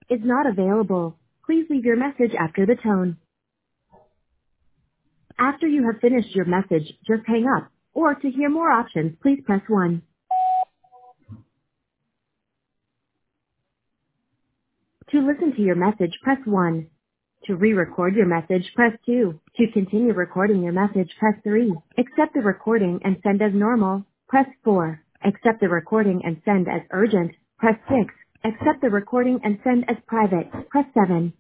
is not available. Please leave your message after the tone. After you have finished your message, just hang up. Or to hear more options, please press 1. To listen to your message, press 1. To re-record your message, press 2. To continue recording your message, press 3. Accept the recording and send as normal, press 4. Accept the recording and send as urgent, press 6. Accept the recording and send as private, press 7.